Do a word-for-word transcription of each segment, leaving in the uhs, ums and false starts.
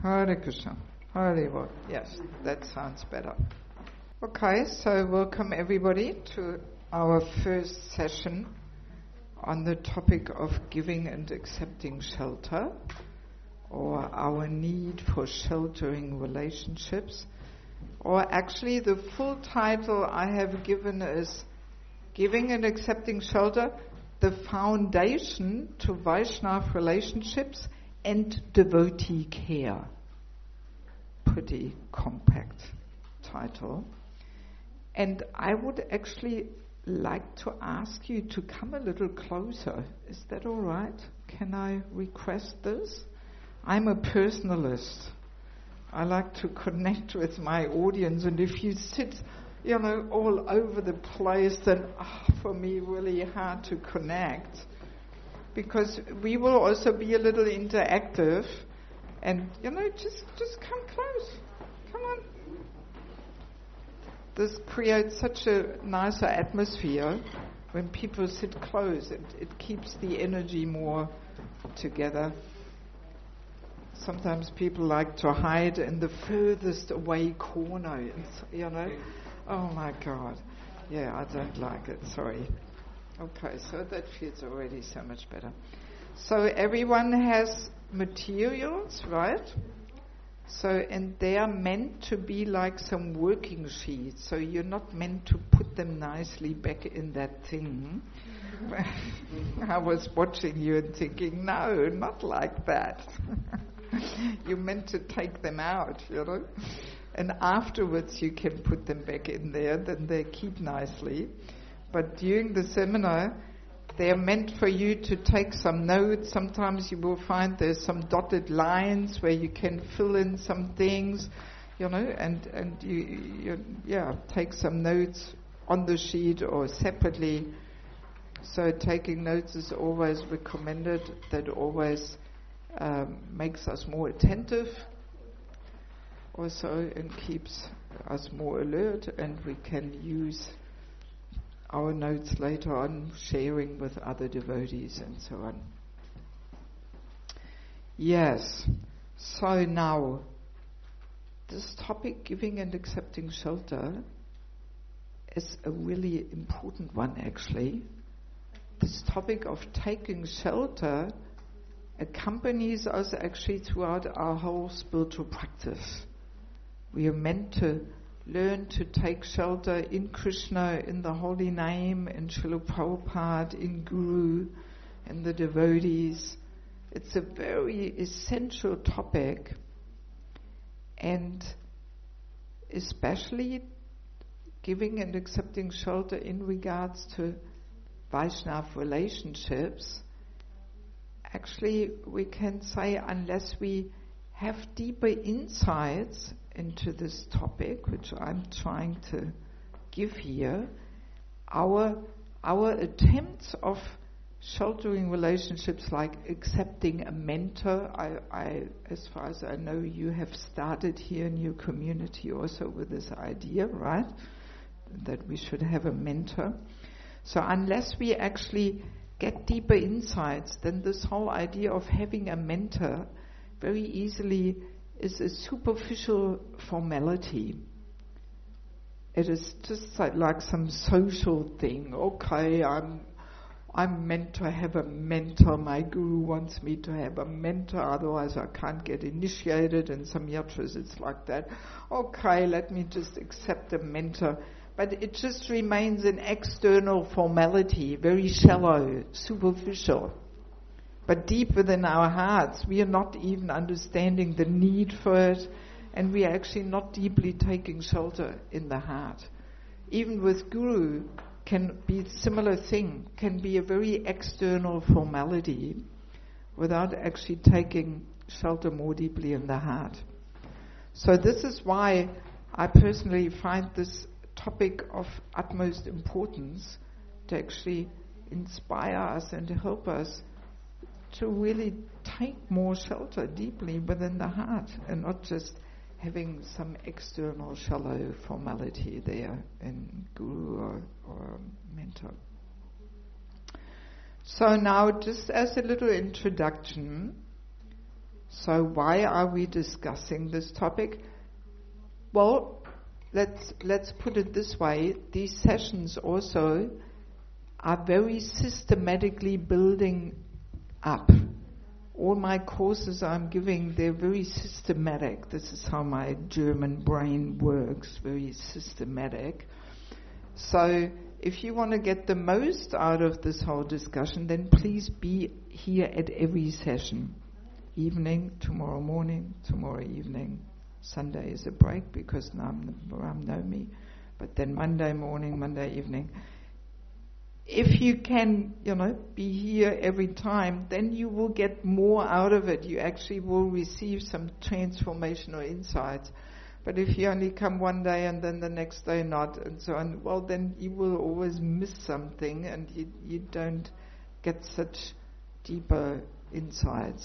Hare Krishna. Hare Bol. Yes, that sounds better. Okay, so welcome everybody to our first session on the topic of giving and accepting shelter, or our need for sheltering relationships. Or actually the full title I have given is Giving and Accepting Shelter, the Foundation to Vaishnava Relationships and Devotee Care. Pretty compact title. And I would actually like to ask you to come a little closer. Is that all right? Can I request this? I'm a personalist. I like to connect with my audience, and if you sit, you know, all over the place, then oh, for me really hard to connect. Because we will also be a little interactive, and you know, just just come close. Come on. This creates such a nicer atmosphere when people sit close. It, it keeps the energy more together. Sometimes people like to hide in the furthest away corner, you know. Oh my God. Yeah, I don't like it, sorry. Okay, so that feels already so much better. So everyone has materials, right? So, and they are meant to be like some working sheets. So you're not meant to put them nicely back in that thing. I was watching you and thinking, no, not like that. You're meant to take them out, you know. And afterwards you can put them back in there, then they keep nicely. But during the seminar, they are meant for you to take some notes. Sometimes you will find there's some dotted lines where you can fill in some things, you know, and, and you, you yeah, take some notes on the sheet or separately. So taking notes is always recommended. That always um, makes us more attentive also and keeps us more alert, and we can use our notes later on, sharing with other devotees and so on. Yes, so now, this topic, giving and accepting shelter, is a really important one actually. This topic of taking shelter accompanies us actually throughout our whole spiritual practice. We are meant to learn to take shelter in Krishna, in the holy name, in Srila Prabhupada, in Guru, in the devotees. It's a very essential topic, and especially giving and accepting shelter in regards to Vaishnava relationships. Actually, we can say unless we have deeper insights into this topic, which I'm trying to give here, our our attempts of sheltering relationships, like accepting a mentor, I, I, as far as I know, you have started here in your community also with this idea, right? That we should have a mentor. So unless we actually get deeper insights, then this whole idea of having a mentor very easily is a superficial formality. It is just like, like some social thing. Okay, I'm I'm meant to have a mentor. My guru wants me to have a mentor, otherwise I can't get initiated. In some yatras it's like that. Okay, let me just accept a mentor. But it just remains an external formality, very shallow, superficial. But deep within our hearts, we are not even understanding the need for it, and we are actually not deeply taking shelter in the heart. Even with Guru, can be a similar thing, can be a very external formality without actually taking shelter more deeply in the heart. So this is why I personally find this topic of utmost importance to actually inspire us and to help us to really take more shelter deeply within the heart, and not just having some external shallow formality there in guru or, or mentor. So now, just as a little introduction, So why are we discussing this topic? Well, let's let's put it this way. These sessions also are very systematically building up. All my courses I'm giving, they're very systematic. This is how my German brain works, very systematic. So if you want to get the most out of this whole discussion, then please be here at every session. Evening, tomorrow morning, tomorrow evening. Sunday is a break because Ram Navami, but then Monday morning, Monday evening. If you can, you know, be here every time, then you will get more out of it. You actually will receive some transformational insights. But if you only come one day and then the next day not, and so on, well, then you will always miss something and you, you don't get such deeper insights.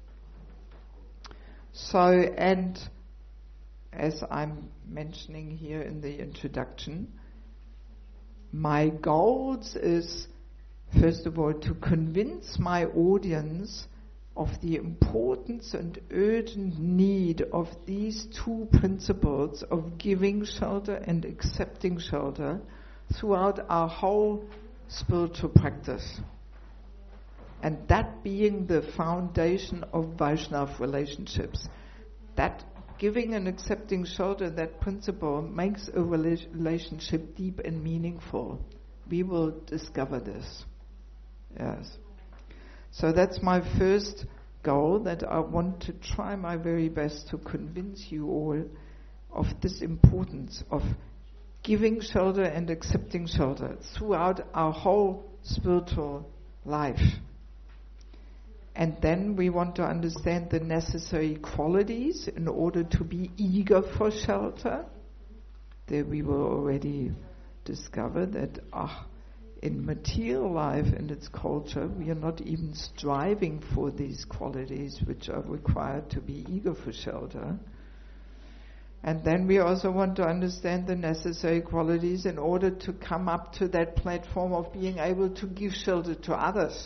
So, and as I'm mentioning here in the introduction, my goals is, first of all, to convince my audience of the importance and urgent need of these two principles of giving shelter and accepting shelter throughout our whole spiritual practice. And that being the foundation of Vaishnava relationships. That giving and accepting shelter, that principle, makes a relationship deep and meaningful. We will discover this. Yes. So that's my first goal, that I want to try my very best to convince you all of this importance of giving shelter and accepting shelter throughout our whole spiritual life. And then we want to understand the necessary qualities in order to be eager for shelter. There we will already discover that ah, in material life and its culture, we are not even striving for these qualities which are required to be eager for shelter. And then we also want to understand the necessary qualities in order to come up to that platform of being able to give shelter to others.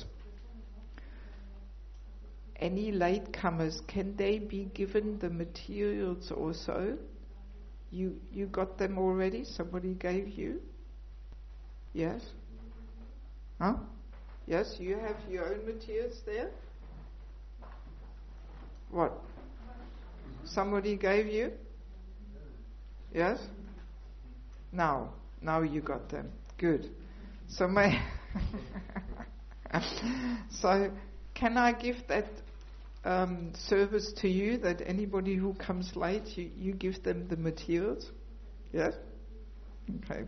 Any latecomers, can they be given the materials also? You you got them already? Somebody gave you? Yes? Huh? Yes, you have your own materials there? What? Somebody gave you? Yes? Now, now you got them. Good. So my so can I give that um, service to you, that anybody who comes late, you, you give them the materials? Yes? Okay.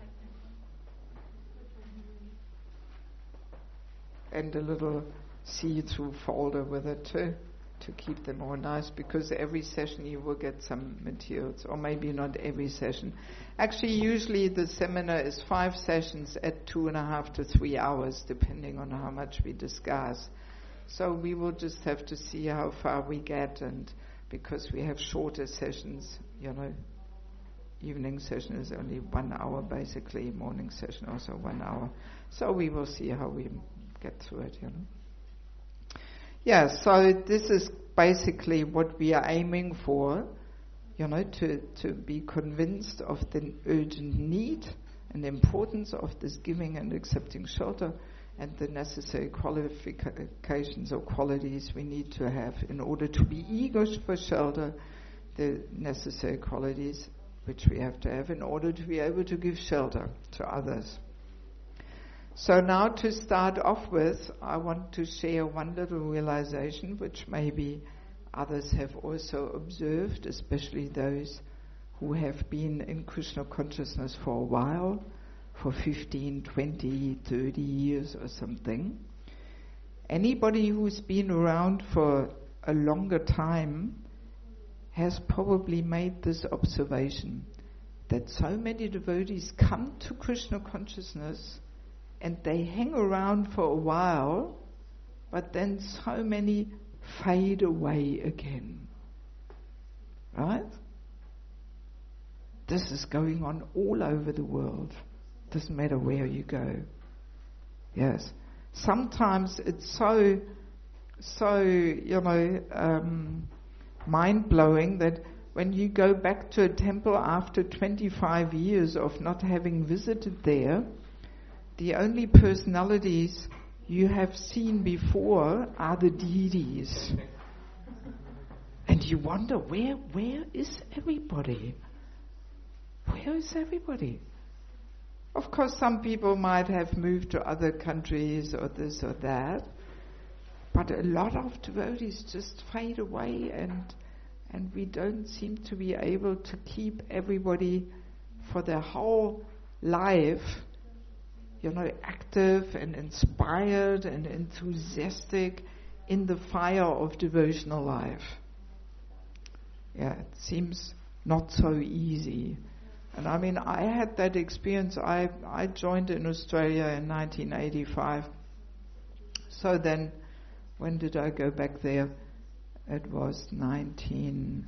And a little see-through folder with it too, to keep them all nice, because every session you will get some materials, or maybe not every session. Actually, usually the seminar is five sessions at two and a half to three hours, depending on how much we discuss. So we will just have to see how far we get, and because we have shorter sessions, you know, evening session is only one hour basically, morning session also one hour. So we will see how we get through it, you know. Yeah, so this is basically what we are aiming for, you know, to, to be convinced of the urgent need and the importance of this giving and accepting shelter, and the necessary qualifications or qualities we need to have in order to be eager for shelter, the necessary qualities which we have to have in order to be able to give shelter to others. So now to start off with, I want to share one little realization which maybe others have also observed, especially those who have been in Krishna consciousness for a while, for fifteen, twenty, thirty years or something. Anybody who's been around for a longer time has probably made this observation, that so many devotees come to Krishna consciousness and they hang around for a while, but then so many fade away again. Right? This is going on all over the world. Doesn't matter where you go. Yes. Sometimes it's so so, you know, um, mind-blowing that when you go back to a temple after twenty-five years of not having visited there, the only personalities you have seen before are the deities. And you wonder, where, where is everybody? Where is everybody? Of course, some people might have moved to other countries or this or that, but a lot of devotees just fade away, and and we don't seem to be able to keep everybody for their whole life, you know, active and inspired and enthusiastic in the fire of devotional life. Yeah, it seems not so easy. And I mean, I had that experience. I I joined in Australia in nineteen eighty-five. So then, when did I go back there? It was nineteen,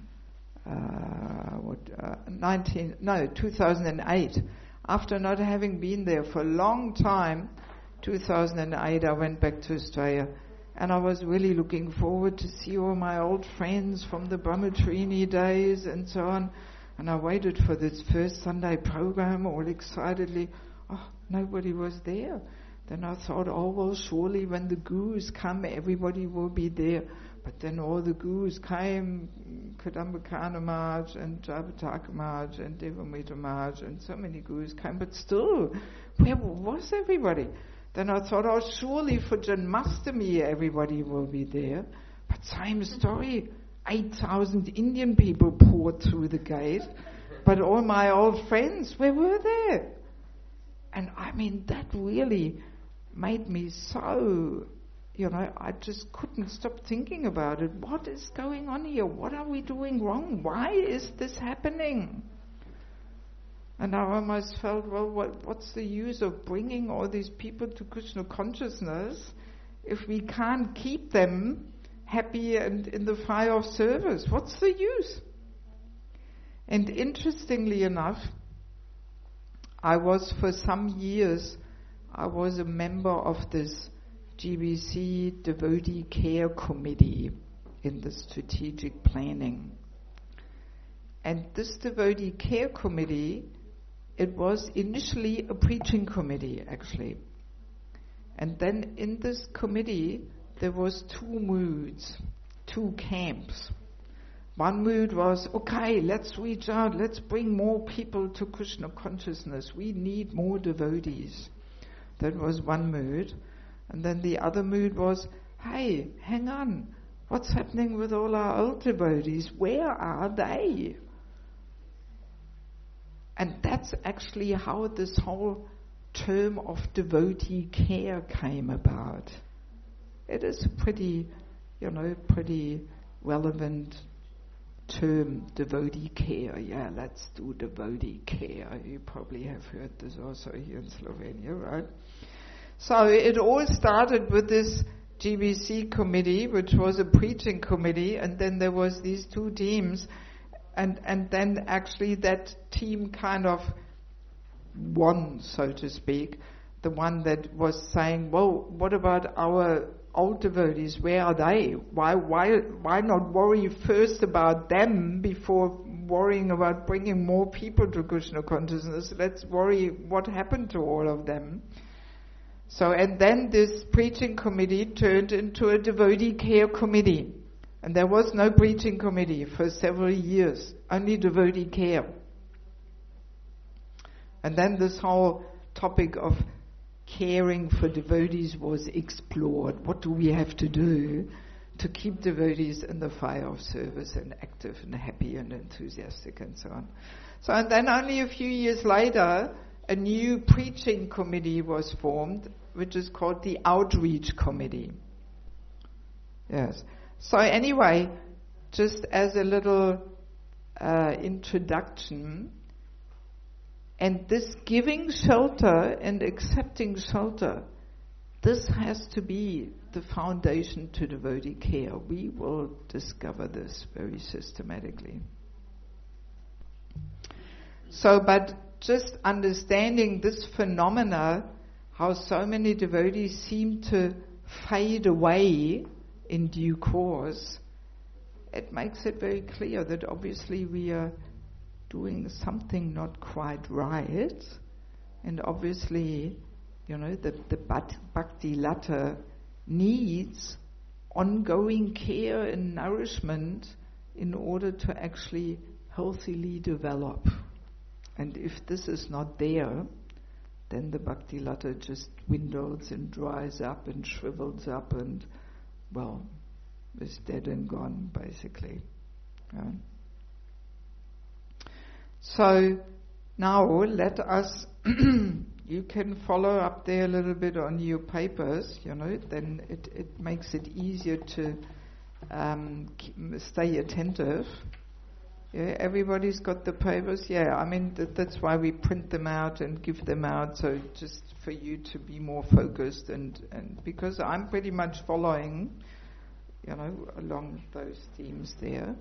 uh, what, uh, nineteen, no, two thousand eight. After not having been there for a long time, two thousand eight, I went back to Australia. And I was really looking forward to see all my old friends from the Brahmacharini days and so on. And I waited for this first Sunday program all excitedly. Oh, nobody was there. Then I thought, oh, well, surely when the gurus come, everybody will be there. But then all the gurus came, Kadambakana Maharaj and Jayapataka Maharaj and Devamrita Maharaj, and so many gurus came. But still, where was everybody? Then I thought, oh, surely for Janmashtami everybody will be there. But same story. eight thousand Indian people poured through the gate, but all my old friends, where were they? And I mean, that really made me so, you know, I just couldn't stop thinking about it. What is going on here? What are we doing wrong? Why is this happening? And I almost felt, well, what, what's the use of bringing all these people to Krishna consciousness if we can't keep them happy and in the fire of service? What's the use? And interestingly enough, I was for some years, I was a member of this G B C Devotee Care Committee in the strategic planning. And this Devotee Care Committee, it was initially a preaching committee, actually. And then in this committee, there was two moods, two camps. One mood was, okay, let's reach out, let's bring more people to Krishna consciousness. We need more devotees. That was one mood. And then the other mood was, hey, hang on, what's happening with all our old devotees? Where are they? And that's actually how this whole term of devotee care came about. It is a pretty, you know, pretty relevant term, devotee care. Yeah, let's do devotee care. You probably have heard this also here in Slovenia, right? So it all started with this G B C committee, which was a preaching committee, and then there was these two teams. And and then actually that team kind of won, so to speak, the one that was saying, well, what about our old devotees? Where are they? Why why why not worry first about them before worrying about bringing more people to Krishna consciousness? Let's worry what happened to all of them. So, and then this preaching committee turned into a devotee care committee. And there was no preaching committee for several years, only devotee care. And then this whole topic of caring for devotees was explored. What do we have to do to keep devotees in the fire of service and active and happy and enthusiastic and so on? So, and then only a few years later, a new preaching committee was formed, which is called the Outreach Committee. Yes. So anyway, just as a little uh, introduction, and this giving shelter and accepting shelter, this has to be the foundation to devotee care. We will discover this very systematically. So, but just understanding this phenomena, how so many devotees seem to fade away in due course, it makes it very clear that obviously we are doing something not quite right, and obviously, you know, the, the Bhakti Lata needs ongoing care and nourishment in order to actually healthily develop. And if this is not there, then the Bhakti Lata just dwindles and dries up and shrivels up and, well, is dead and gone, basically. Yeah. So now let us, you can follow up there a little bit on your papers, you know, then it, it makes it easier to um, keep, stay attentive. Yeah, everybody's got the papers. Yeah, I mean, th- that's why we print them out and give them out, so just for you to be more focused, and, and because I'm pretty much following, you know, along those themes there.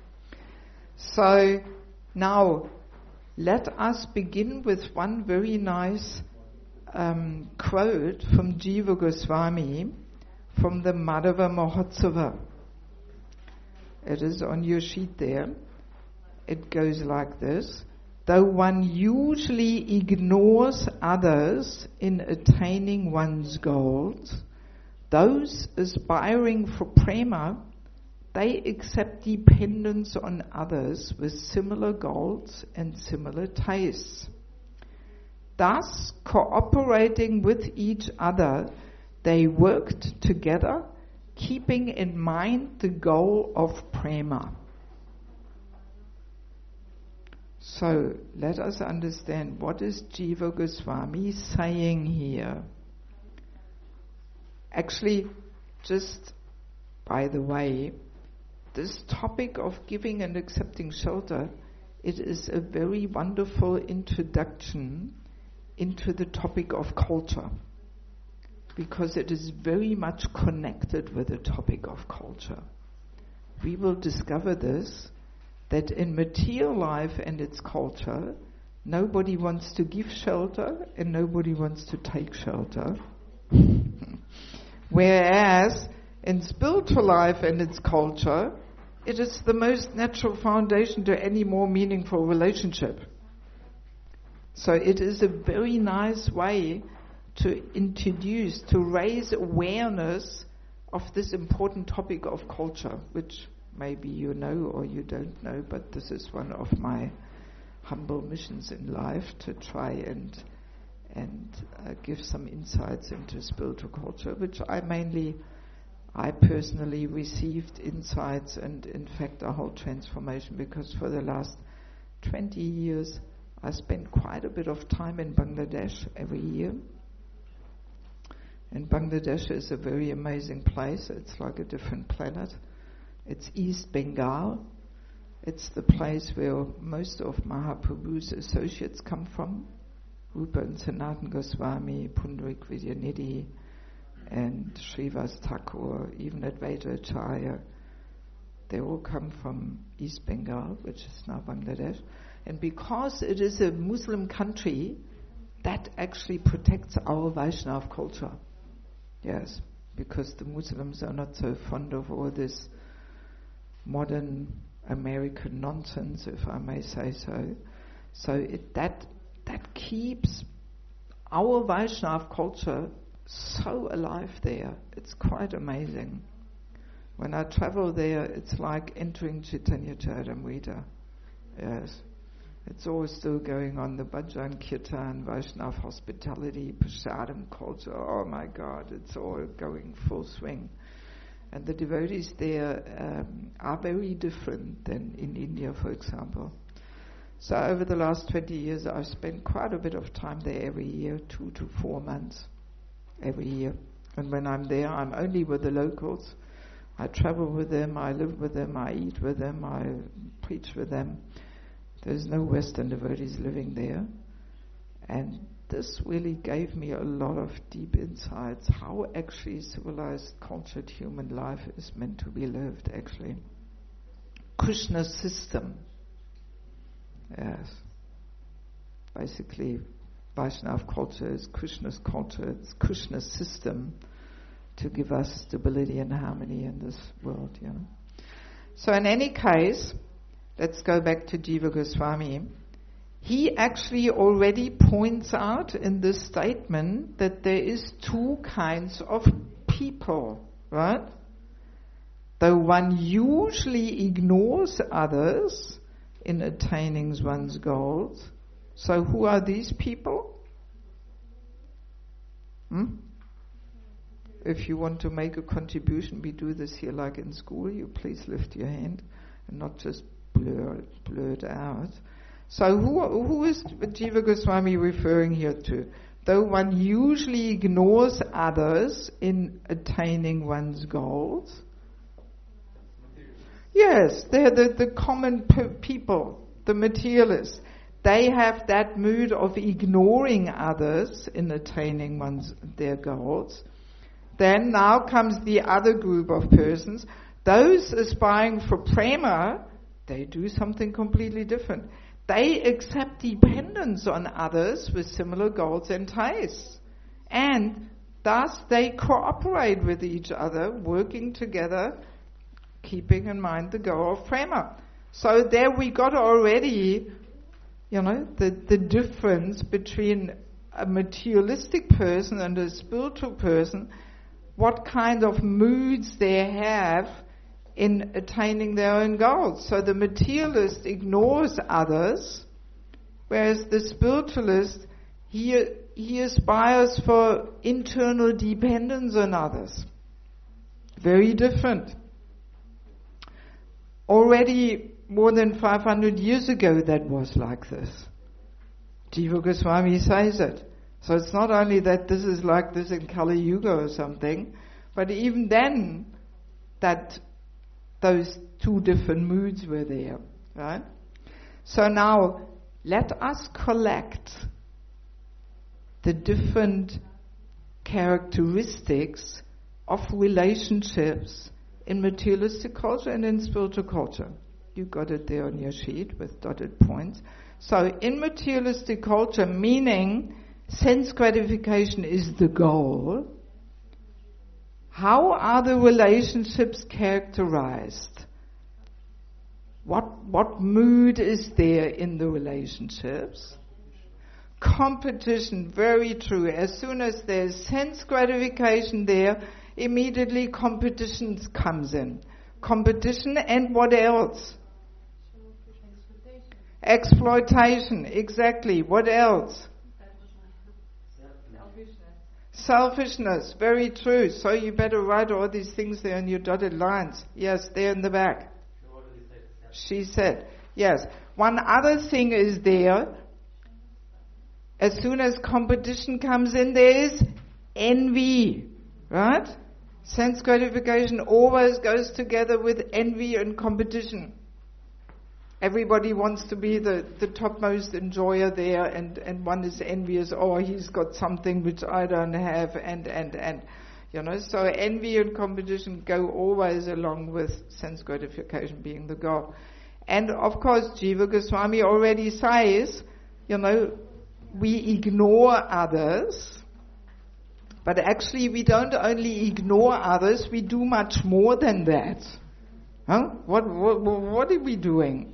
So now let us begin with one very nice um, quote from Jiva Goswami from the Madhava Mahotsava. It is on your sheet there. It goes like this: though one usually ignores others in attaining one's goals, those aspiring for prema, they accept dependence on others with similar goals and similar tastes. Thus, cooperating with each other, they worked together, keeping in mind the goal of prema. So, let us understand, what is Jiva Goswami saying here? Actually, just by the way, this topic of giving and accepting shelter, it is a very wonderful introduction into the topic of culture, because it is very much connected with the topic of culture. We will discover this, that in material life and its culture, nobody wants to give shelter and nobody wants to take shelter. Whereas in spiritual life and its culture, it is the most natural foundation to any more meaningful relationship. So it is a very nice way to introduce, to raise awareness of this important topic of culture, which maybe you know or you don't know, but this is one of my humble missions in life, to try and and uh, give some insights into spiritual culture, which I mainly, I personally received insights and in fact a whole transformation, because for the last twenty years I spent quite a bit of time in Bangladesh every year. And Bangladesh is a very amazing place. It's like a different planet. It's East Bengal. It's the place where most of Mahaprabhu's associates come from. Rupa and Sanatana Goswami, Pundarik Vidyanidhi, and Srivas Thakur, even Advaita Acharya. They all come from East Bengal, which is now Bangladesh. And because it is a Muslim country, that actually protects our Vaishnava culture. Yes, because the Muslims are not so fond of all this modern American nonsense, if I may say so. So it, that that keeps our Vaishnava culture so alive there. It's quite amazing. When I travel there, it's like entering Chaitanya Charitamrita. Yes. It's all still going on, the Bhajan Kirtan, Vaishnava hospitality, Prasadam culture. Oh my God, it's all going full swing. And the devotees there um, are very different than in India, for example. So over the last twenty years, I've spent quite a bit of time there every year, two to four months every year. And when I'm there, I'm only with the locals. I travel with them, I live with them, I eat with them, I preach with them. There's no Western devotees living there. And this really gave me a lot of deep insights, how actually civilized, cultured human life is meant to be lived, actually. Krishna's system. Yes. Basically, Vaishnava culture is Krishna's culture. It's Krishna's system to give us stability and harmony in this world, you know. So in any case, let's go back to Jiva Goswami. He actually already points out in this statement that there is two kinds of people, right? Though one usually ignores others in attaining one's goals. So who are these people? Hmm? If you want to make a contribution, we do this here like in school. You please lift your hand and not just blur, blur it out. So who who is Jiva Goswami referring here to? Though one usually ignores others in attaining one's goals. Yes, they're the, the common p- people, the materialists. They have that mood of ignoring others in attaining one's their goals. Then now comes the other group of persons. Those aspiring for prema, they do something completely different. They accept dependence on others with similar goals and tastes. And thus they cooperate with each other, working together, keeping in mind the goal of prema. So there we got already, you know, the, the difference between a materialistic person and a spiritual person, what kind of moods they have in attaining their own goals. So the materialist ignores others, whereas the spiritualist, he, he aspires for internal dependence on others. Very different. Already more than five hundred years ago that was like this. Jiva Goswami says it. So it's not only that this is like this in Kali Yuga or something, but even then that those two different moods were there, right? So now let us collect the different characteristics of relationships in materialistic culture and in spiritual culture. You got it there on your sheet with dotted points. So in materialistic culture, meaning sense gratification is the goal, how are the relationships characterized? What what mood is there in the relationships? Competition, very true. As soon as there's sense gratification there, immediately competition comes in. Competition and what else? Exploitation, exactly. What else? Selfishness, very true. So you better write all these things there in your dotted lines. Yes, there in the back. She said, yes. One other thing is there, as soon as competition comes in, there is envy, right? Sense gratification always goes together with envy and competition. Everybody wants to be the, the topmost enjoyer there, and, and one is envious, oh, he's got something which I don't have, and, and, and, you know, so envy and competition go always along with sense gratification being the goal. And of course, Jiva Goswami already says, you know, we ignore others, but actually we don't only ignore others, we do much more than that. Huh? What, what, what are we doing?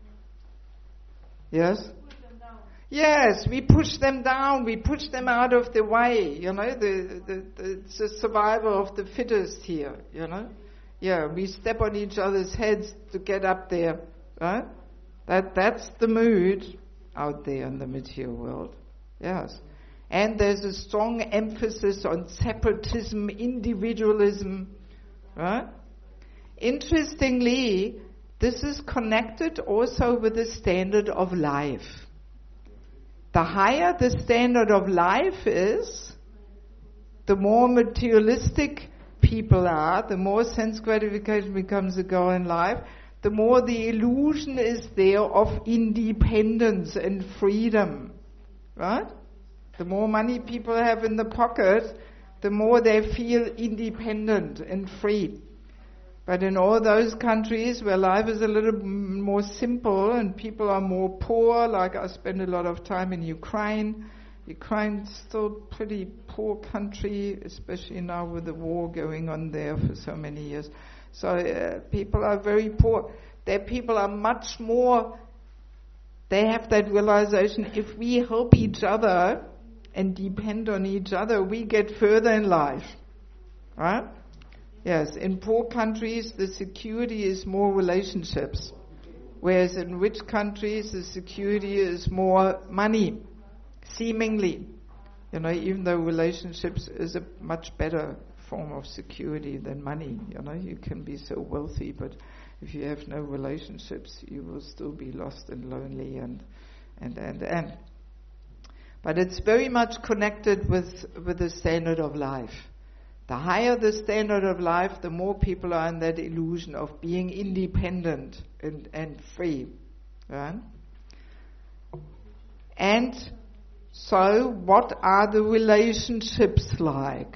Yes? Yes, we push them down, we push them out of the way, you know, the, the, the, it's the survival of the fittest here, you know. Yeah, we step on each other's heads to get up there, right? That, that's the mood out there in the material world, yes. And there's a strong emphasis on separatism, individualism, right? Interestingly, this is connected also with the standard of life. The higher the standard of life is, the more materialistic people are, the more sense gratification becomes a goal in life, the more the illusion is there of independence and freedom. Right? The more money people have in the pocket, the more they feel independent and free. But in all those countries where life is a little more simple and people are more poor, like I spend a lot of time in Ukraine, Ukraine's still pretty poor country, especially now with the war going on there for so many years. So uh, people are very poor. Their people are much more, they have that realization, if we help each other and depend on each other, we get further in life. Right? Yes, in poor countries, the security is more relationships. Whereas in rich countries, the security is more money, seemingly. You know, even though relationships is a much better form of security than money. You know, you can be so wealthy, but if you have no relationships, you will still be lost and lonely and, and, and, and. But it's very much connected with, with the standard of life. The higher the standard of life, the more people are in that illusion of being independent and, and free. Right? And so, what are the relationships like?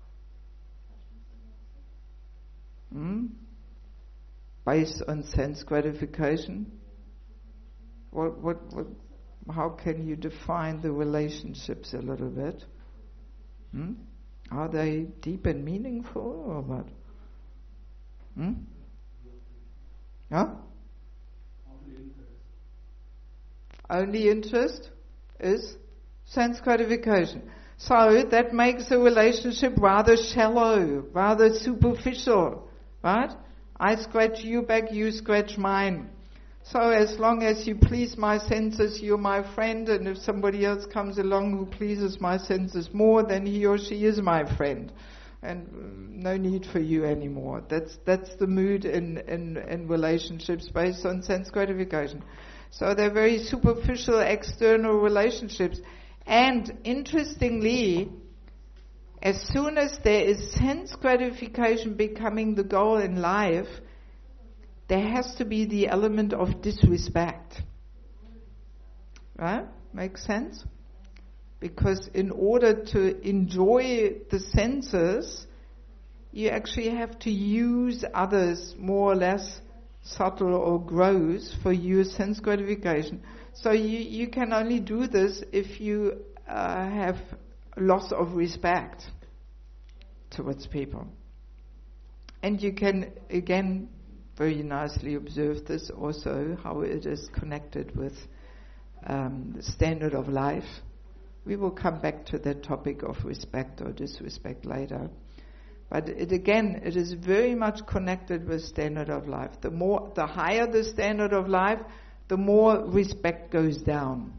Hmm? Based on sense gratification? What, what, what, how can you define the relationships a little bit? Hmm? Are they deep and meaningful or what? Hmm? Huh? Only interest. Only interest is sense gratification. So that makes a relationship rather shallow, rather superficial, right? I scratch you back, you scratch mine. So as long as you please my senses, you're my friend, and if somebody else comes along who pleases my senses more, then he or she is my friend. And no need for you anymore. That's that's the mood in, in, in relationships based on sense gratification. So they're very superficial external relationships. And interestingly, as soon as there is sense gratification becoming the goal in life, there has to be the element of disrespect. Right? Makes sense? Because in order to enjoy the senses, you actually have to use others more or less subtle or gross for your sense gratification. So you, you can only do this if you uh, have loss of respect towards people. And you can, again, very nicely observe this also, how it is connected with um, the standard of life. We will come back to that topic of respect or disrespect later. But it again, it is very much connected with standard of life. The more, the higher the standard of life, the more respect goes down.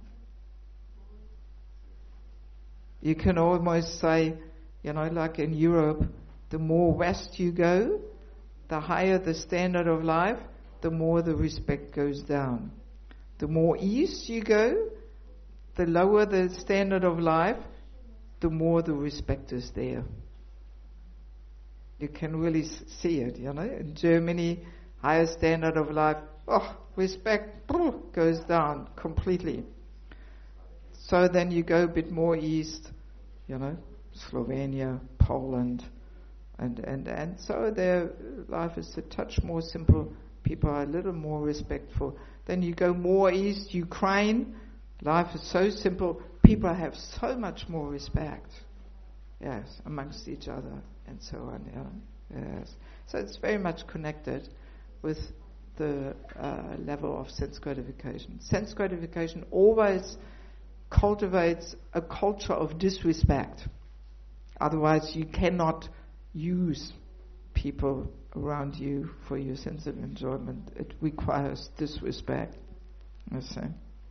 You can almost say, you know, like in Europe, the more west you go, the higher the standard of life, the more the respect goes down. The more east you go, the lower the standard of life, the more the respect is there. You can really see it, you know. In Germany, higher standard of life, oh, respect goes down completely. So then you go a bit more east, you know, Slovenia, Poland, and, and, and so their life is a touch more simple. People are a little more respectful. Then you go more east, Ukraine, life is so simple. People have so much more respect, yes, amongst each other and so on. Yeah, yes. So it's very much connected with the uh, level of sense gratification. Sense gratification always cultivates a culture of disrespect. Otherwise, you cannot use people around you for your sense of enjoyment. It requires disrespect. I say.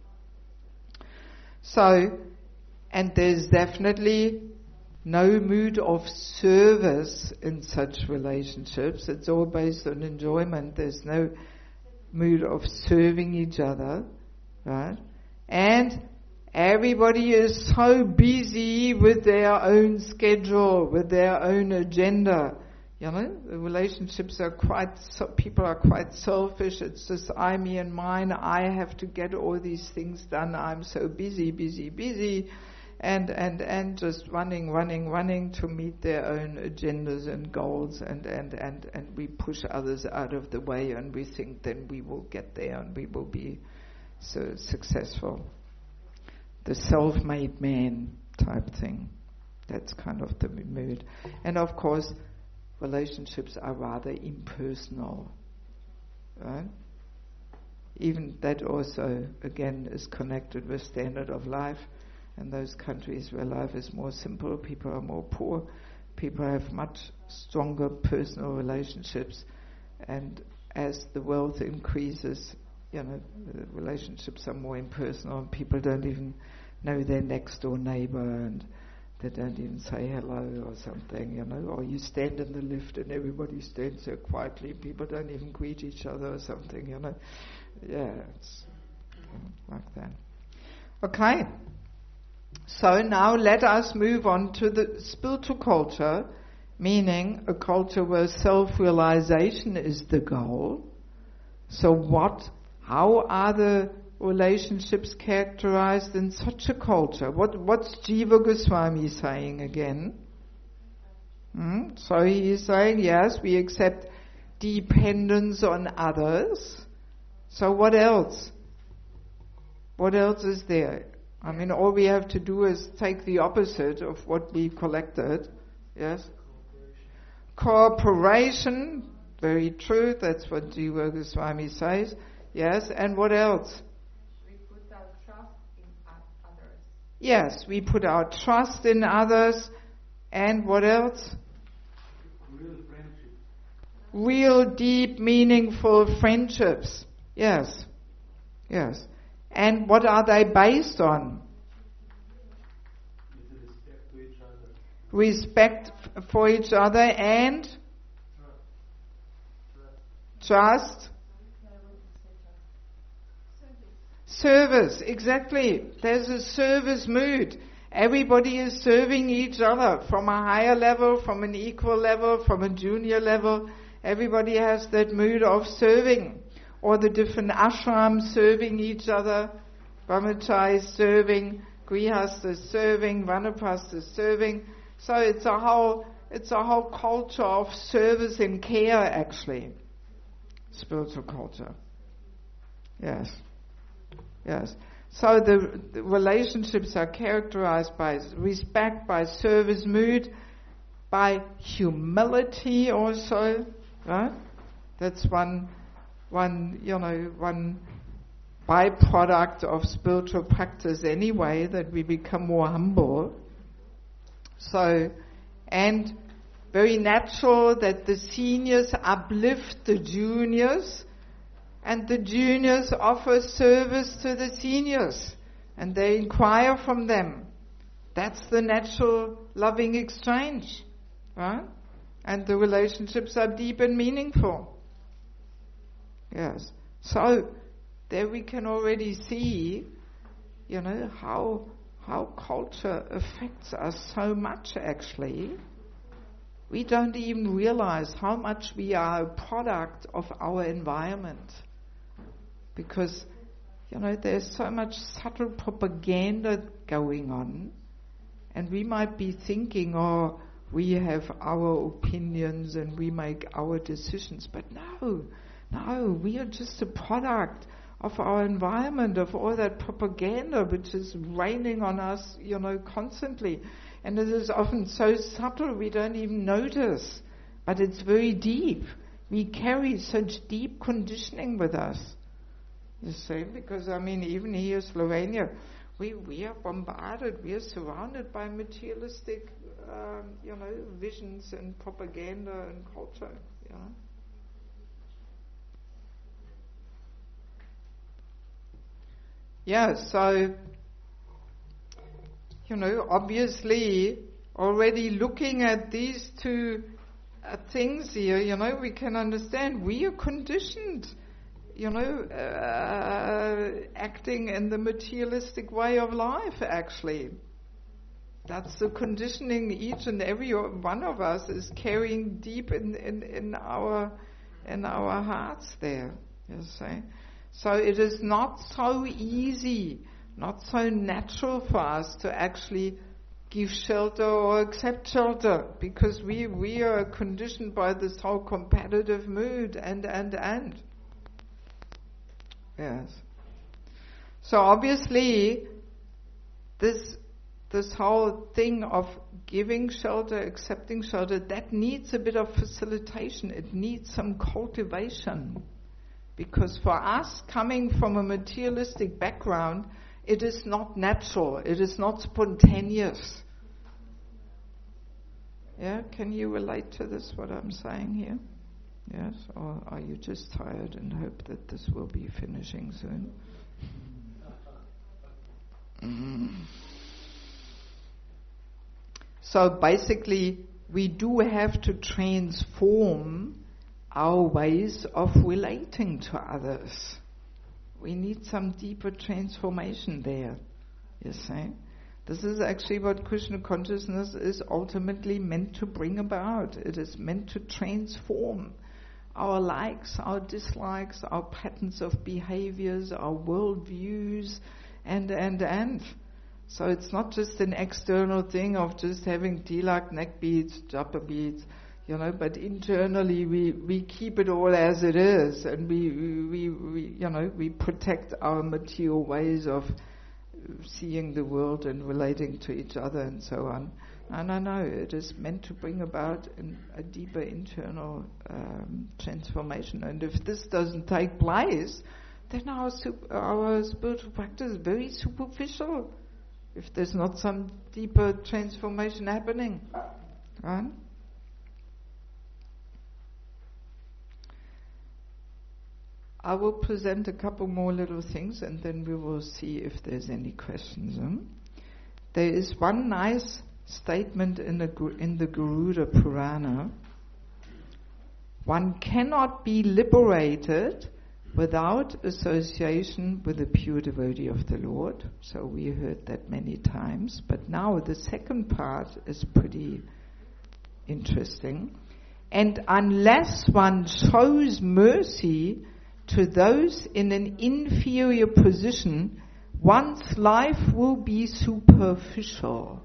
So, and there's definitely no mood of service in such relationships. It's all based on enjoyment. There's no mood of serving each other, right? And everybody is so busy with their own schedule, with their own agenda. You know, the relationships are quite, so people are quite selfish. It's just I, me and mine. I have to get all these things done. I'm so busy, busy, busy. And, and, and just running, running, running to meet their own agendas and goals, and, and, and, and we push others out of the way, and we think then we will get there and we will be so successful. The self-made man type thing. That's kind of the mood. And of course, relationships are rather impersonal, right? Even that also, again, is connected with standard of life. In those countries where life is more simple, people are more poor, people have much stronger personal relationships, and as the wealth increases, you know, the relationships are more impersonal, and people don't even know their next door neighbor, and they don't even say hello or something, you know, or you stand in the lift and everybody stands there quietly, people don't even greet each other or something, you know. Yeah, it's like that. Okay. So now let us move on to the spiritual culture, meaning a culture where self-realization is the goal. So what, how are the relationships characterized in such a culture? What, what's Jiva Goswami saying again? Hmm? So he is saying, yes, we accept dependence on others. So what else? What else is there? I mean, all we have to do is take the opposite of what we collected. Yes? Cooperation. Cooperation. Very true. That's what Jiva Goswami says. Yes. And what else? We put our trust in others. Yes. We put our trust in others. And what else? Real friendship. Real, deep, meaningful friendships. Yes. Yes. And what are they based on? Respect to each other. Respect f- for each other and trust. Service, exactly. There's a service mood. Everybody is serving each other from a higher level, from an equal level, from a junior level. Everybody has that mood of serving. Or the different ashrams serving each other. Brahmacharis serving, Grihasthas serving, Vanaprasthas serving. So it's a whole, it's a whole culture of service and care, actually. Spiritual culture. Yes. Yes. So the, the relationships are characterized by respect, by service mood, by humility also. Right? That's one. One, you know, one byproduct of spiritual practice anyway, that we become more humble. So, and very natural that the seniors uplift the juniors, and the juniors offer service to the seniors, and they inquire from them. That's the natural loving exchange, right? And the relationships are deep and meaningful. Yes. So there we can already see, you know, how how culture affects us so much actually. We don't even realize how much we are a product of our environment. Because, you know, there's so much subtle propaganda going on, and we might be thinking, oh, we have our opinions and we make our decisions, but no. No, we are just a product of our environment, of all that propaganda which is raining on us, you know, constantly. And it is often so subtle we don't even notice. But it's very deep. We carry such deep conditioning with us. You see, because I mean, even here in Slovenia, we, we are bombarded, we are surrounded by materialistic, um, you know, visions and propaganda and culture, you know. Yeah, so, you know, obviously, already looking at these two uh, things here, you know, we can understand we are conditioned, you know, uh, acting in the materialistic way of life, actually. That's the conditioning each and every one of us is carrying deep in, in, in our in our hearts there, you see. So it is not so easy, not so natural for us to actually give shelter or accept shelter, because we, we are conditioned by this whole competitive mood and, and, and. Yes. So obviously, this this whole thing of giving shelter, accepting shelter, that needs a bit of facilitation. It needs some cultivation. Because for us, coming from a materialistic background, it is not natural. It is not spontaneous. Yeah, can you relate to this, what I'm saying here? Yes? Or are you just tired and hope that this will be finishing soon? Mm. So basically, we do have to transform our ways of relating to others. We need some deeper transformation there, you see. This is actually what Krishna consciousness is ultimately meant to bring about. It is meant to transform our likes, our dislikes, our patterns of behaviors, our worldviews, and, and, and. So it's not just an external thing of just having tilak, neck beads, japa beads, you know, but internally we, we keep it all as it is, and we, we, we, you know, we protect our material ways of seeing the world and relating to each other and so on. No, no, no, it is meant to bring about an, a deeper internal um, transformation. And if this doesn't take place, then our, super, our spiritual practice is very superficial. If there's not some deeper transformation happening, right? I will present a couple more little things and then we will see if there's any questions. Huh? There is one nice statement in the, in the Garuda Purana. One cannot be liberated without association with the pure devotee of the Lord. So we heard that many times. But now the second part is pretty interesting. And unless one shows mercy to those in an inferior position, one's life will be superficial.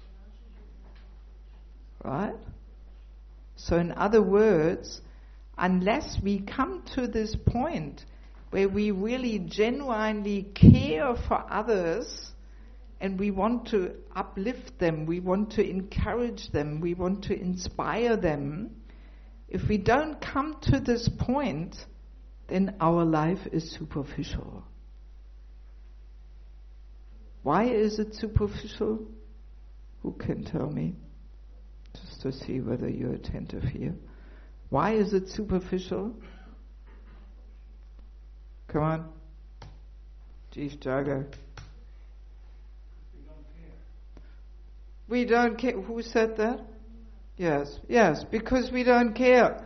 Right? So in other words, unless we come to this point where we really genuinely care for others and we want to uplift them, we want to encourage them, we want to inspire them, if we don't come to this point, then our life is superficial. Why is it superficial? Who can tell me? Just to see whether you're attentive here. Why is it superficial? Come on. Chief Jaga. We don't care. Who said that? Yes, yes, because we don't care.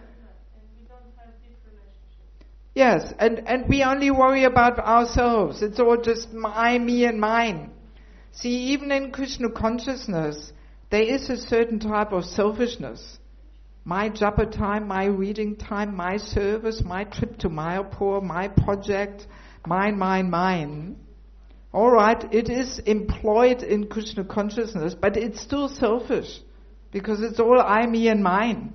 Yes, and, and we only worry about ourselves. It's all just my, me and mine. See, even in Krishna consciousness, there is a certain type of selfishness. My japa time, my reading time, my service, my trip to Mayapur, my project, mine, mine, mine. All right, it is employed in Krishna consciousness, but it's still selfish because it's all I, me, and mine.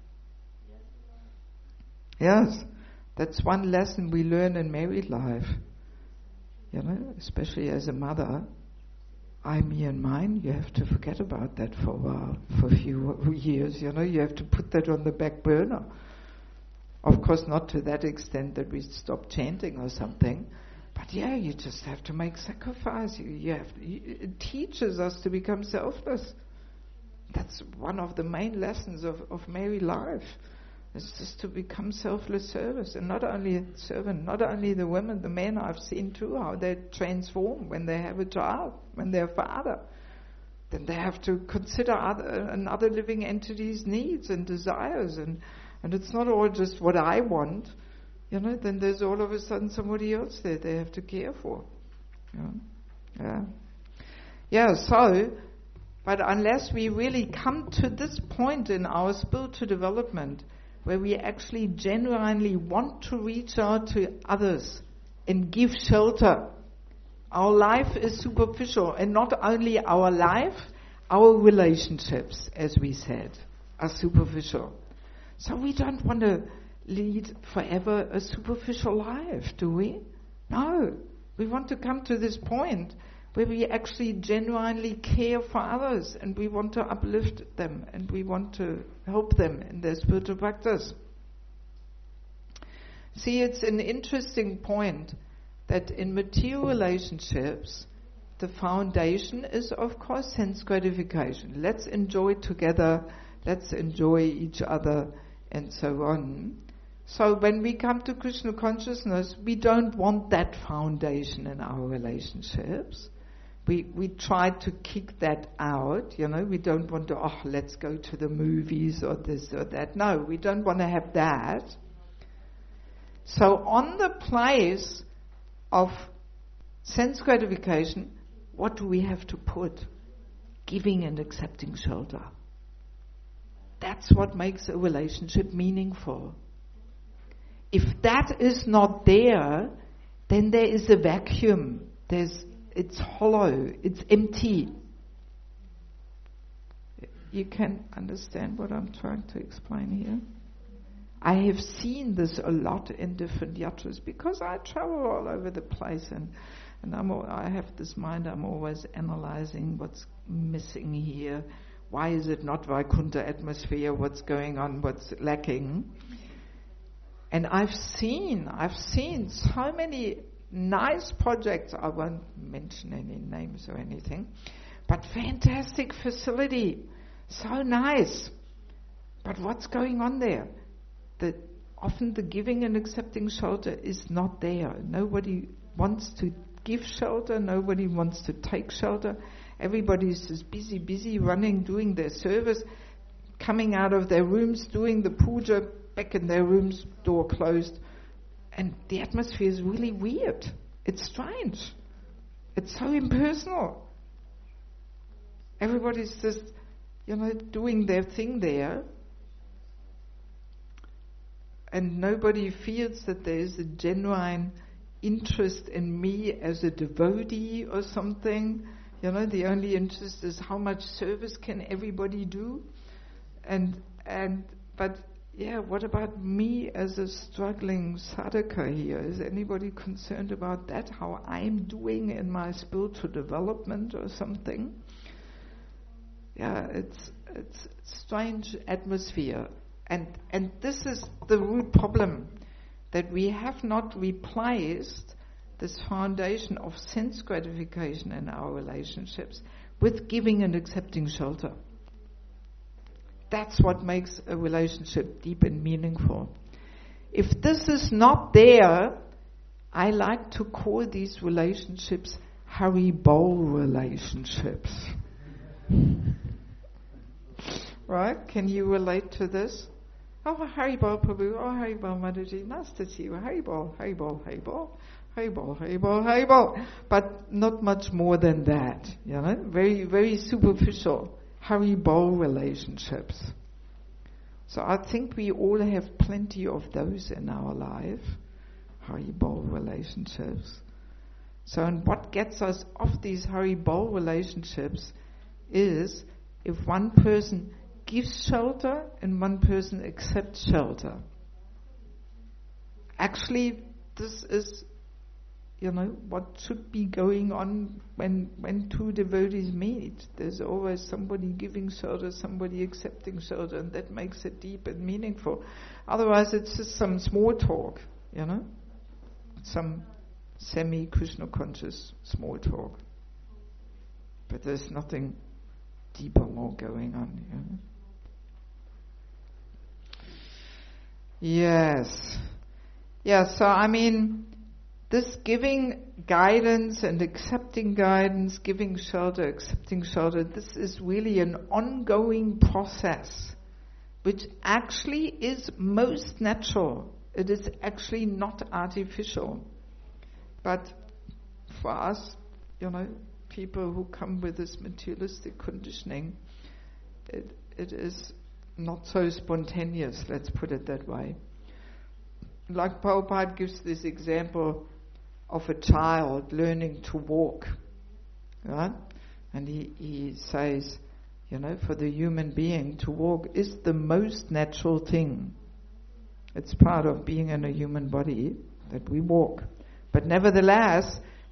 Yes, that's one lesson we learn in married life. You know, especially as a mother. I, me, and mine, you have to forget about that for a while, for a few years, you know, you have to put that on the back burner. Of course, not to that extent that we stop chanting or something, but yeah, you just have to make sacrifice. You, you have to, you, it teaches us to become selfless. That's one of the main lessons of, of married life. It's just to become selfless service, and not only servant, not only the women, the men I've seen too, how they transform when they have a child, when they're a father. Then they have to consider other, another living entity's needs and desires, and, and it's not all just what I want, you know, then there's all of a sudden somebody else there they have to care for. You know? Yeah. Yeah, so, but unless we really come to this point in our spiritual development, where we actually genuinely want to reach out to others and give shelter. Our life is superficial, and not only our life, our relationships, as we said, are superficial. So we don't want to lead forever a superficial life, do we? No. We want to come to this point where we actually genuinely care for others and we want to uplift them and we want to help them in their spiritual practice. See, it's an interesting point that in material relationships, the foundation is, of course, sense gratification. Let's enjoy together, let's enjoy each other, and so on. So when we come to Krishna consciousness, we don't want that foundation in our relationships. We we try to kick that out, you know. We don't want to, oh, let's go to the movies or this or that. No, we don't want to have that. So on the place of sense gratification, what do we have to put? Giving and accepting shelter. That's what makes a relationship meaningful. If that is not there, then there is a vacuum. There's, it's hollow, it's empty. You can understand what I'm trying to explain here? I have seen this a lot in different yatras because I travel all over the place and, and I'm, I have this mind, I'm always analyzing what's missing here. Why is it not Vaikuntha atmosphere? What's going on? What's lacking? And I've seen, I've seen so many nice projects. I won't mention any names or anything, but fantastic facility, so nice. But what's going on there? The, often the giving and accepting shelter is not there. Nobody wants to give shelter. Nobody wants to take shelter. Everybody's just busy, busy running, doing their service, coming out of their rooms, doing the puja, back in their rooms, door closed. And the atmosphere is really weird. It's strange. It's so impersonal. Everybody's just, you know, doing their thing there. And nobody feels that there is a genuine interest in me as a devotee or something. You know, the only interest is how much service can everybody do? And, and, but, yeah, what about me as a struggling sadhaka here? Is anybody concerned about that? How I'm doing in my spiritual development or something? Yeah, it's it's strange atmosphere. And and this is the root problem, that we have not replaced this foundation of sense gratification in our relationships with giving and accepting shelter. That's what makes a relationship deep and meaningful. If this is not there, I like to call these relationships Haribol relationships. Right? Can you relate to this? Oh, Haribol Prabhu, oh, Haribol Mataji, nice to see you. Haribol, Haribol, Haribol, Haribol, Haribol, Haribol. But not much more than that, you know? Very, very superficial. Haribol relationships. So I think we all have plenty of those in our life, Haribol relationships. So, and what gets us off these Haribol relationships is if one person gives shelter and one person accepts shelter. Actually, this is, you know, what should be going on when when two devotees meet. There's always somebody giving shelter, somebody accepting shelter, and that makes it deep and meaningful. Otherwise, it's just some small talk, you know, some semi-Krishna conscious small talk. But there's nothing deeper, more going on, you know. Yes. Yeah, so I mean, this giving guidance and accepting guidance, giving shelter, accepting shelter, this is really an ongoing process, which actually is most natural. It is actually not artificial. But for us, you know, people who come with this materialistic conditioning, it, it is not so spontaneous, let's put it that way. Like Prabhupada gives this example of a child learning to walk, right? And he, he says, you know, for the human being to walk is the most natural thing. It's part of being in a human body that we walk. But nevertheless,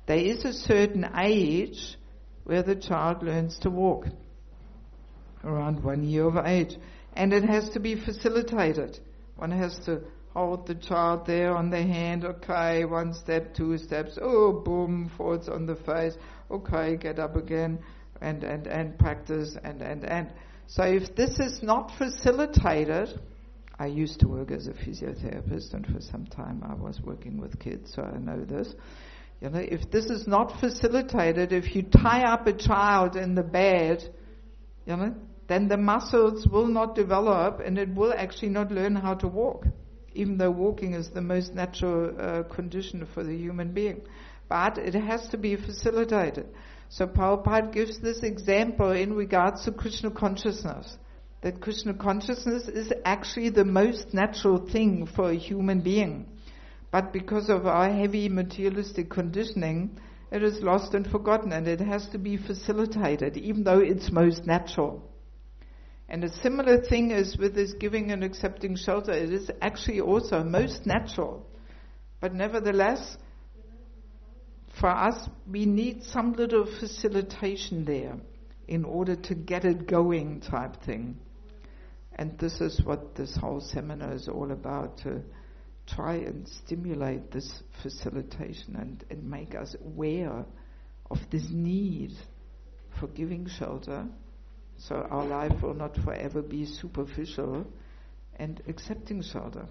there is a certain age where the child learns to walk, around one year of age. And it has to be facilitated. One has to hold the child there on the hand, okay, one step, two steps, oh, boom, falls on the face, okay, get up again, and, and, and practice, and, and, and. So if this is not facilitated, I used to work as a physiotherapist, and for some time I was working with kids, so I know this. You know, if this is not facilitated, if you tie up a child in the bed, you know, then the muscles will not develop, and it will actually not learn how to walk, even though walking is the most natural uh, condition for the human being. But it has to be facilitated. So Prabhupada gives this example in regards to Krishna consciousness, that Krishna consciousness is actually the most natural thing for a human being. But because of our heavy materialistic conditioning, it is lost and forgotten, and it has to be facilitated, even though it's most natural. And a similar thing is with this giving and accepting shelter. It is actually also most natural. But nevertheless, for us, we need some little facilitation there in order to get it going type thing. And this is what this whole seminar is all about, to try and stimulate this facilitation and, and make us aware of this need for giving shelter, so our life will not forever be superficial, and accepting shelter.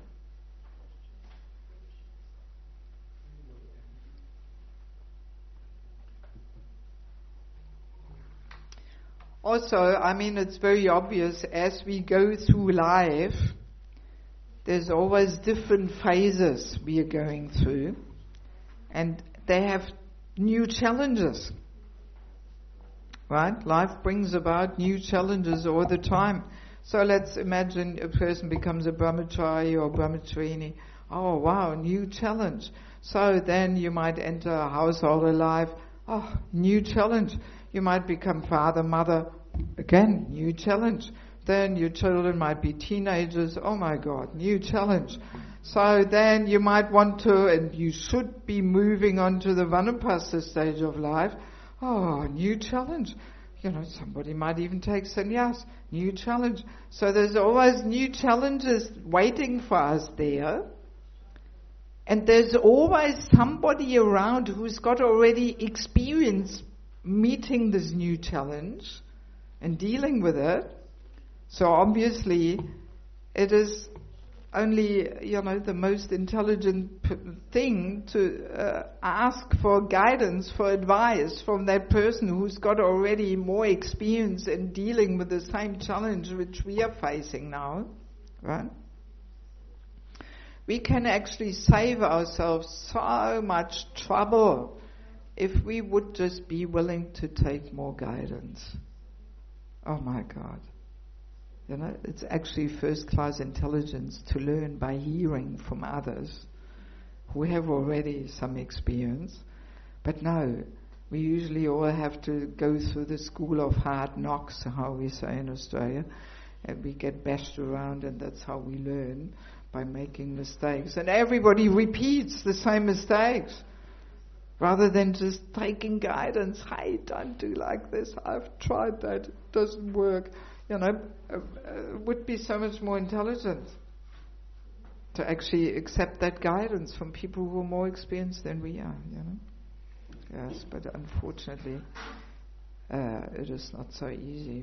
Also, I mean, it's very obvious as we go through life, there's always different phases we are going through, and they have new challenges. Right? Life brings about new challenges all the time. So let's imagine a person becomes a brahmachari or brahmacharini. Oh wow, new challenge. So then you might enter a household life. Oh, new challenge. You might become father, mother. Again, new challenge. Then your children might be teenagers. Oh my God, new challenge. So then you might want to, and you should be moving on to the Vanapasa stage of life. Oh, new challenge. You know, somebody might even take sannyas. New challenge. So there's always new challenges waiting for us there. And there's always somebody around who's got already experience meeting this new challenge and dealing with it. So obviously, it is only, you know, the most intelligent p- thing to uh, ask for guidance, for advice from that person who's got already more experience in dealing with the same challenge which we are facing now, right? We can actually save ourselves so much trouble if we would just be willing to take more guidance. Oh my God. You know, it's actually first-class intelligence to learn by hearing from others who have already some experience. But no, we usually all have to go through the school of hard knocks, how we say in Australia, and we get bashed around, and that's how we learn, by making mistakes. And everybody repeats the same mistakes, rather than just taking guidance. Hey, don't do like this. I've tried that. It doesn't work. You know, uh, uh, would be so much more intelligent to actually accept that guidance from people who are more experienced than we are, you know. Yes, but unfortunately, uh, it is not so easy.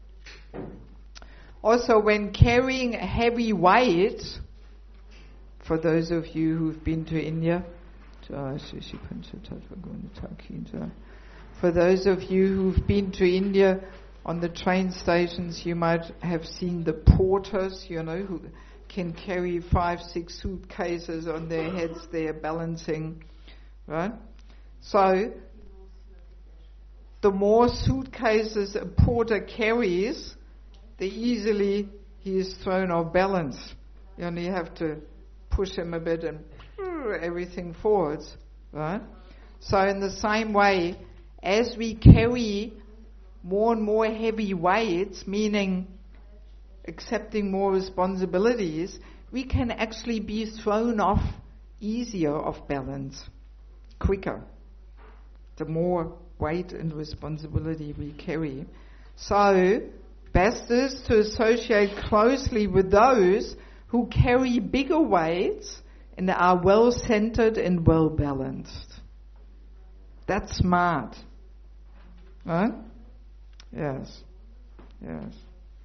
Also, when carrying a heavy weight, for those of you who've been to India, for those of you who've been to India, on the train stations you might have seen the porters, you know, who can carry five, six suitcases on their heads, they're balancing, right? So, the more suitcases a porter carries, the easily he is thrown off balance. You only have to push him a bit and everything forwards, right? So in the same way, as we carry more and more heavy weights, meaning accepting more responsibilities, we can actually be thrown off easier off balance, quicker. the more weight and responsibility we carry. So, best is to associate closely with those who carry bigger weights and are well-centered and well-balanced. That's smart. Huh? Yes. Yes.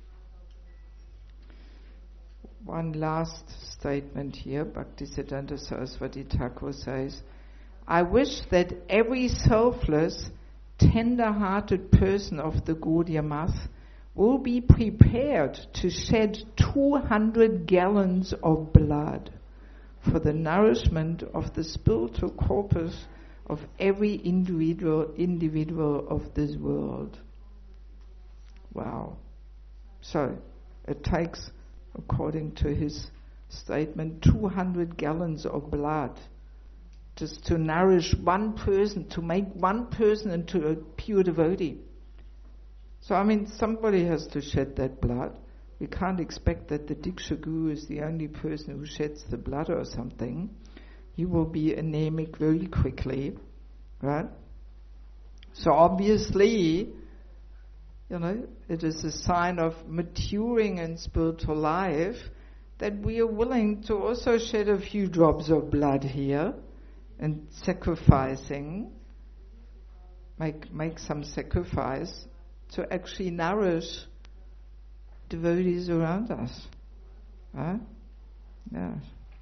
One last statement here. Bhaktisiddhanta Saraswati Thakur says, I wish that every selfless, tender-hearted person of the Gaudiya Math will be prepared to shed two hundred gallons of blood for the nourishment of the spiritual corpus of every individual individual of this world. Wow. So, it takes, according to his statement, two hundred gallons of blood just to nourish one person, to make one person into a pure devotee. So, I mean, somebody has to shed that blood. We can't expect that the Diksha Guru is the only person who sheds the blood or something. He will be anemic very quickly, right? So obviously, you know, it is a sign of maturing in spiritual life that we are willing to also shed a few drops of blood here and sacrificing, make make some sacrifice to actually nourish devotees around us. Right? Yes.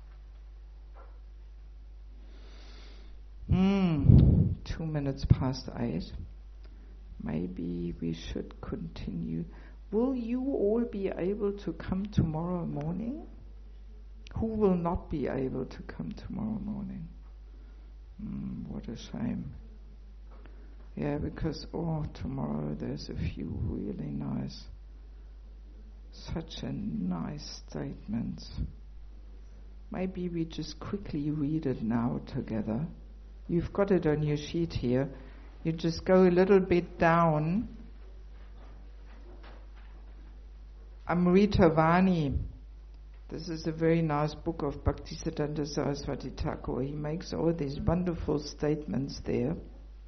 Hmm. Two minutes past eight. Maybe we should continue. Will you all be able to come tomorrow morning? Who will not be able to come tomorrow morning? Hmm, what a shame. Yeah, because, oh, tomorrow there's a few really nice, such a nice statements. Maybe we just quickly read it now together. You've got it on your sheet here. You just go a little bit down. Amrita Vani. This is a very nice book of Bhaktisiddhanta Saraswati Thakur. He makes all these wonderful statements there.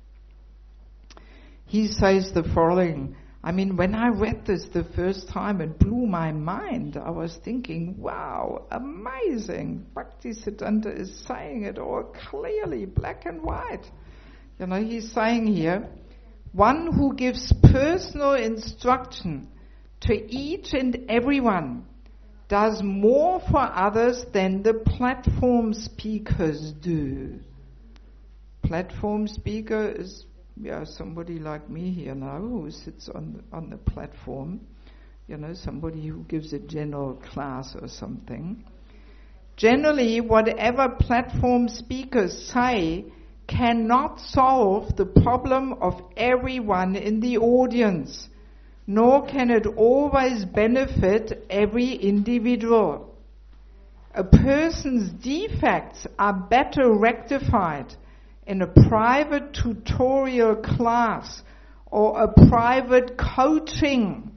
He says the following. I mean, when I read this the first time, it blew my mind. I was thinking, wow, amazing. Bhaktisiddhanta is saying it all clearly, black and white. You know, he's saying here, one who gives personal instruction to each and everyone does more for others than the platform speakers do. Platform speaker is, yeah, somebody like me here now who sits on the, on the platform, you know, somebody who gives a general class or something. Generally, whatever platform speakers say cannot solve the problem of everyone in the audience, nor can it always benefit every individual. A person's defects are better rectified in a private tutorial class or a private coaching.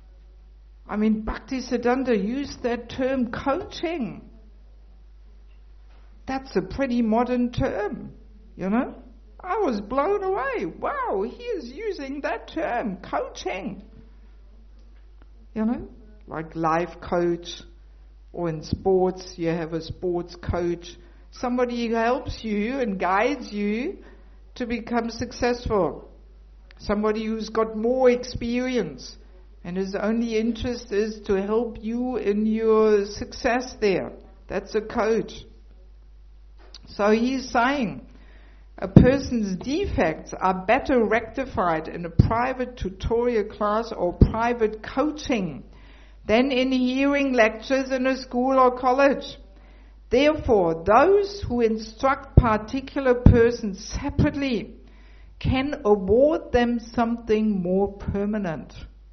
I mean, Bhaktisiddhanta used that term, coaching. That's a pretty modern term, you know. I was blown away. Wow, he is using that term, coaching. You know, like life coach, or in sports, you have a sports coach. Somebody who helps you and guides you to become successful. Somebody who's got more experience and his only interest is to help you in your success there. That's a coach. So he's saying a person's defects are better rectified in a private tutorial class or private coaching than in hearing lectures in a school or college. Therefore, those who instruct particular persons separately can award them something more permanent.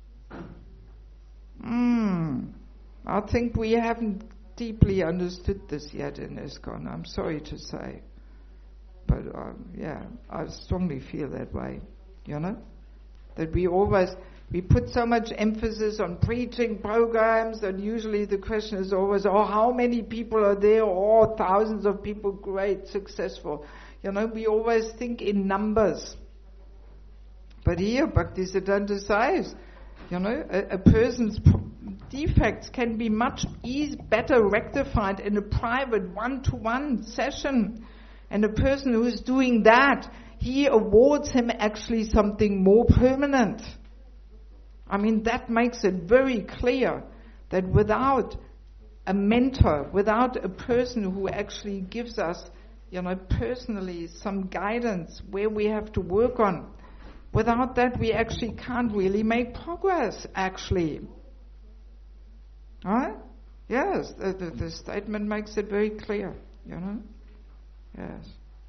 Mm, I think we haven't deeply understood this yet in ISKCON, I'm sorry to say. But um, yeah, I strongly feel that way, you know? That we always, we put so much emphasis on preaching programs, and usually the question is always, oh, how many people are there? Oh, thousands of people, great, successful. You know, we always think in numbers. But here, Bhaktisiddhanta says, you know, a, a person's defects can be much easy, better rectified in a private one-to-one session. And a person who is doing that, he awards him actually something more permanent. I mean, that makes it very clear that without a mentor, without a person who actually gives us, you know, personally some guidance where we have to work on, without that we actually can't really make progress, actually. Right? Yes, the, the, the statement makes it very clear, you know. Yes.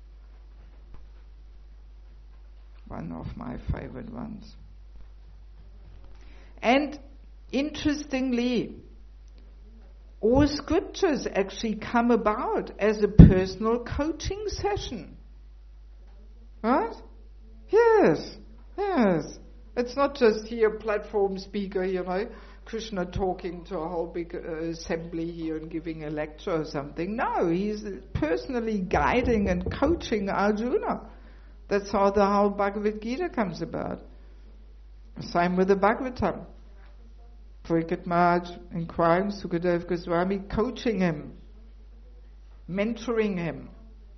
One of my favorite ones. And interestingly, all scriptures actually come about as a personal coaching session. Right? Yes, yes. It's not just here platform speaker, you know, Krishna talking to a whole big uh, assembly here and giving a lecture or something. No, he's personally guiding and coaching Arjuna. That's how the whole Bhagavad Gita comes about. Same with the Bhagavatam. Parikshit Maharaj inquiring Sukadeva Goswami, coaching him, mentoring him.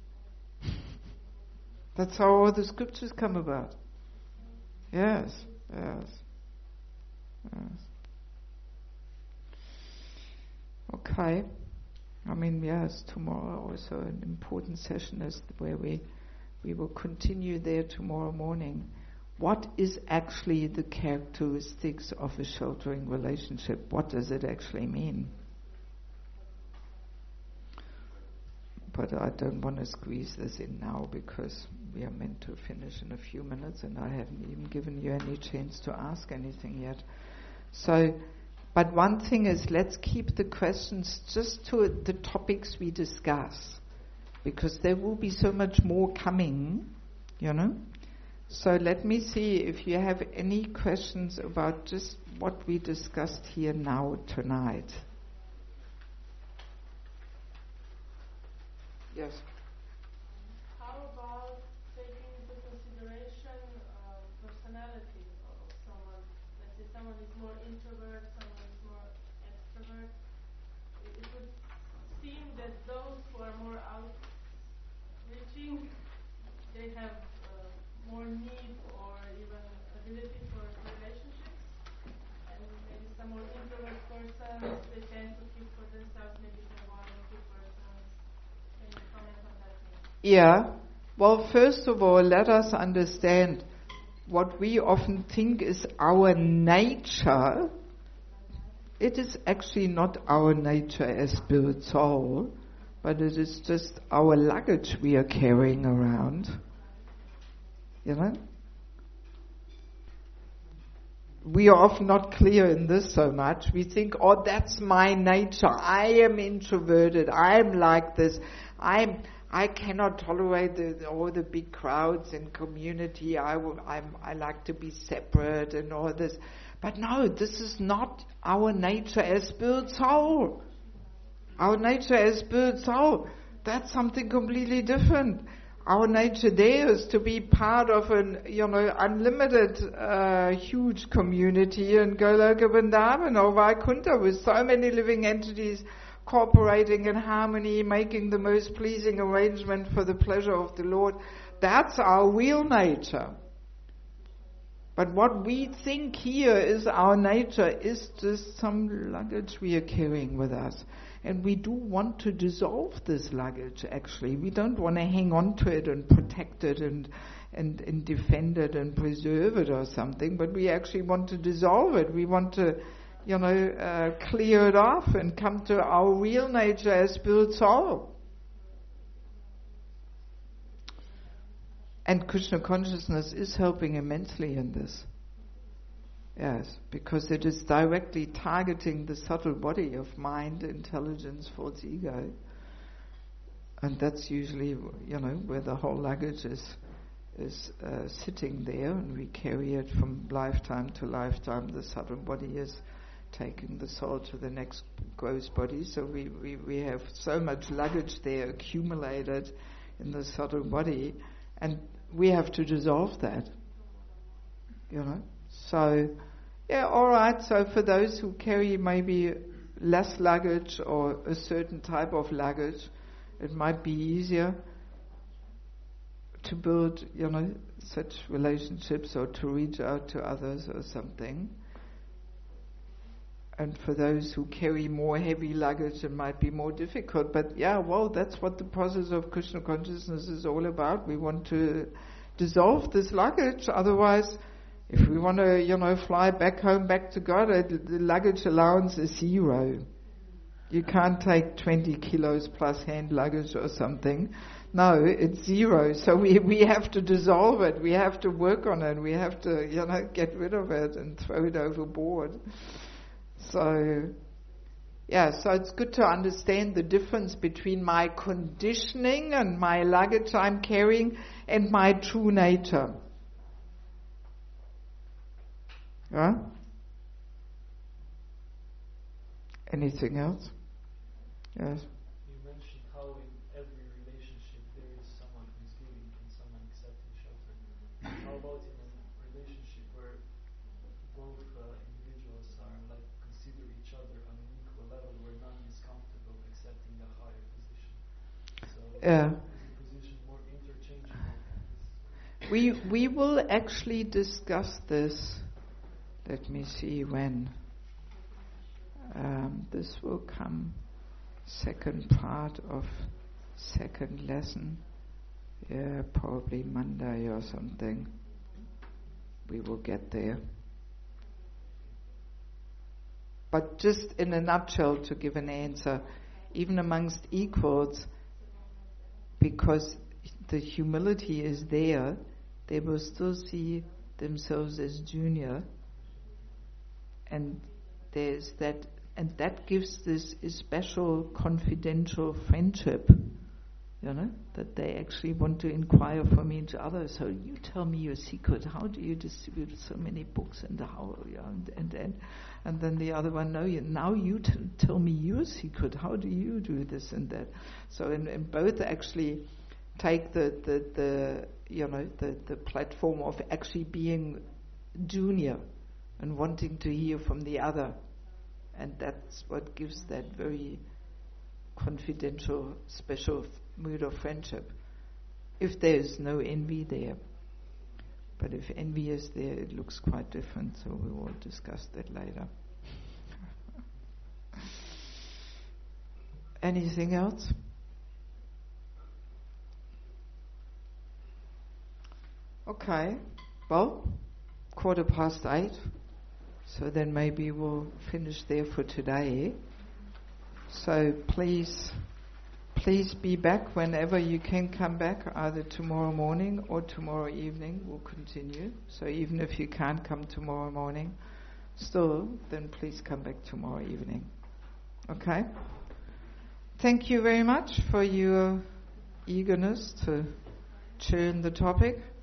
That's how all the scriptures come about. Yes, yes, yes. Okay. I mean, yes, tomorrow also an important session is where we we will continue there tomorrow morning. What is actually the characteristics of a sheltering relationship? What does it actually mean? But I don't want to squeeze this in now because we are meant to finish in a few minutes and I haven't even given you any chance to ask anything yet. So, but one thing is, let's keep the questions just to the topics we discuss, because there will be so much more coming, you know. So let me see if you have any questions about just what we discussed here now tonight. Yes. How about taking into consideration uh, personality of someone? Let's say someone is more introvert, someone is more extrovert. It, it would seem that those who are more outreaching, they have uh, more need or even ability for relationships, and maybe some more introvert persons, they tend to keep for themselves, maybe for one or two persons. Can you comment on that? Yeah. Well, first of all, let us understand what we often think is our nature. It is actually not our nature as spirit soul, but it is just our luggage we are carrying around. You know? We are often not clear in this so much. We think, oh, that's my nature. I am introverted. I am like this. I'm, I cannot tolerate the, all the big crowds and community. I, will, I'm, I like to be separate and all this. But no, this is not our nature as spirit soul. Our nature as spirit soul, that's something completely different. Our nature there is to be part of an, you know, unlimited, uh, huge community in Goloka Vrindavan or Vaikuntha with so many living entities cooperating in harmony, making the most pleasing arrangement for the pleasure of the Lord. That's our real nature. But what we think here is our nature is just some luggage we are carrying with us. And we do want to dissolve this luggage, actually. We don't want to hang on to it and protect it and, and, and defend it and preserve it or something, but we actually want to dissolve it. We want to, you know, uh, clear it off and come to our real nature as spirit soul. And Krishna consciousness is helping immensely in this. Yes, because it is directly targeting the subtle body of mind, intelligence, false ego. And that's usually, you know, where the whole luggage is is uh, sitting there, and we carry it from lifetime to lifetime. The subtle body is taking the soul to the next gross body. So we, we, we have so much luggage there accumulated in the subtle body, and we have to dissolve that, you know. So, yeah, all right. So for those who carry maybe less luggage or a certain type of luggage, it might be easier to build, you know, such relationships or to reach out to others or something. And for those who carry more heavy luggage, it might be more difficult. But yeah, well, that's what the process of Krishna consciousness is all about. We want to dissolve this luggage. Otherwise, if we want to, you know, fly back home, back to God, the luggage allowance is zero. You can't take twenty kilos plus hand luggage or something. No, it's zero. So we, we have to dissolve it. We have to work on it. We have to, you know, get rid of it and throw it overboard. So, yeah, so it's good to understand the difference between my conditioning and my luggage I'm carrying and my true nature. Yeah? Anything else? Yes. You mentioned how in every relationship there is someone who's giving and someone accepting shelter. How about in a relationship where both uh, individuals are like consider each other on an equal level, where none is comfortable accepting a higher position? So Yeah. is the position more interchangeable? We we will actually discuss this. Let me see when. Um, this will come second part of second lesson. Yeah, probably Monday or something. We will get there. But just in a nutshell, to give an answer, even amongst equals, because the humility is there, they will still see themselves as junior, and there's that, and that gives this special confidential friendship, you know, that they actually want to inquire from each other. So you tell me your secret. How do you distribute so many books, and how, yeah, and and and, and then the other one, no, you, now you t- tell me your secret. How do you do this and that? So in, in both actually take the, the the you know the the platform of actually being junior and wanting to hear from the other. And that's what gives that very confidential, special f- mood of friendship. If there is no envy there. But if envy is there, it looks quite different, so we will discuss that later. Anything else? Okay. Well, quarter past eight. So then maybe we'll finish there for today. So please, please be back whenever you can come back, either tomorrow morning or tomorrow evening. We'll continue. So even if you can't come tomorrow morning, still, then please come back tomorrow evening. Okay? Thank you very much for your eagerness to churn the topic.